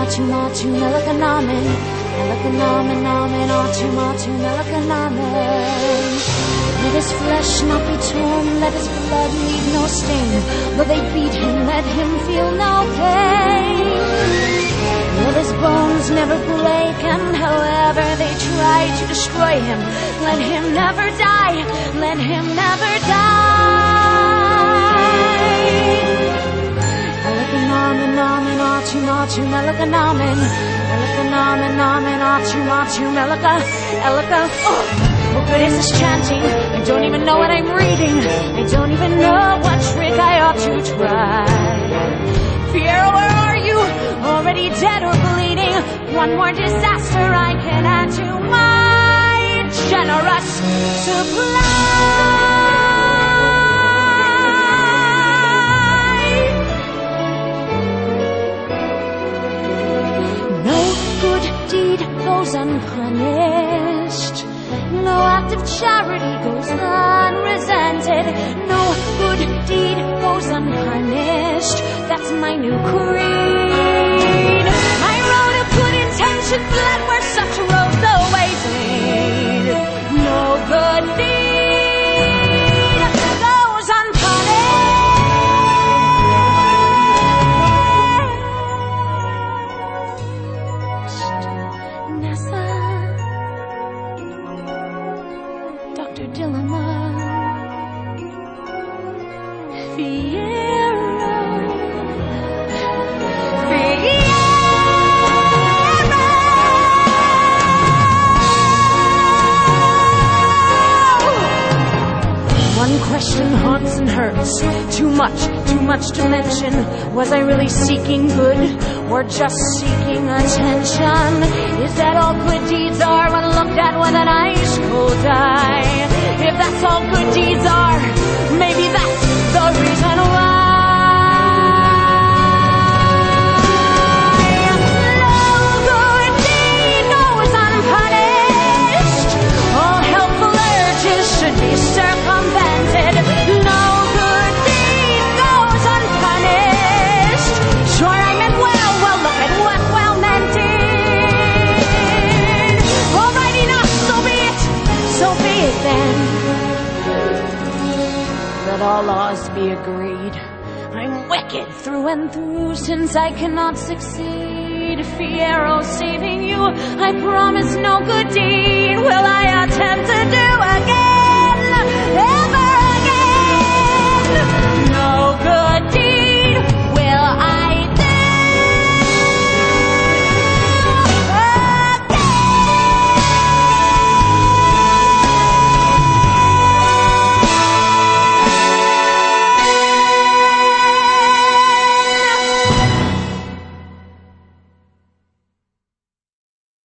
matu matu melakanamen, melakanamen namen atu matu melakanamen. Let his flesh not be torn, let his blood leave no stain. Though they beat him, let him feel no pain. Let his bones never break, and however they try to destroy him, let him never die, let him never die. Melakanamen namen atu matu melakanamen, melakanamen namen atu matu melaka, elaka. What good is this chanting? I don't even know what I'm reading. I don't even know what trick I ought to try. Fiyero, where are you? Already dead or bleeding? One more disaster I can add to my generous supply. No good deed goes unpunished. No act of charity goes unresented. No good deed goes unpunished. That's my new creed. I wrote a good intentions led where such roads always lead. No good deed goes unpunished. NASA, Dr. Dillamar, Fiyero, Fiyero. One question haunts and hurts. Too much to mention. Was I really seeking good or just seeking attention? Is that all good deeds are when looked at with an ice cold eye? If that's all good deeds are, maybe that's the reason why. No good deed goes unpunished. All helpful urges should be circumvented. No good deed goes unpunished. Sure, I meant well, look at what well meant did. Alright, enough, so be it then. Let all laws be agreed. I'm wicked through and through, since I cannot succeed. Fiyero, saving you, I promise no good deed will I attempt to do again.